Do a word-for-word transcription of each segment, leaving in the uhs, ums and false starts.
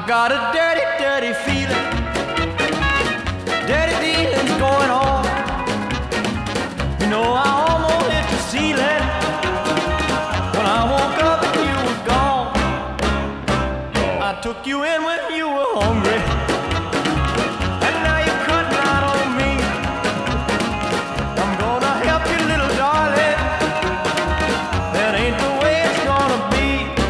got a dirty, dirty feeling. Dirty dealing's going on. You know I almost hit the ceiling when I woke up and you were gone. I took you in when you were hungry, and now you're cutting out on me. I'm gonna help you, little darling. That ain't the way it's gonna be.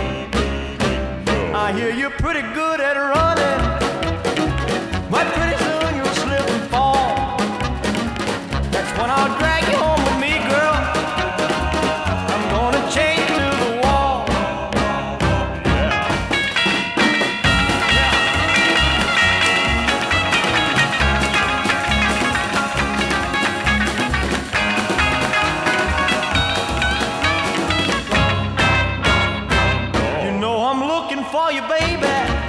I hear you're pretty good at running, but pretty soon you'll slip and fall. That's when I'll drag you home with me, girl. I'm gonna chain you to the wall. You know I'm looking for you, baby.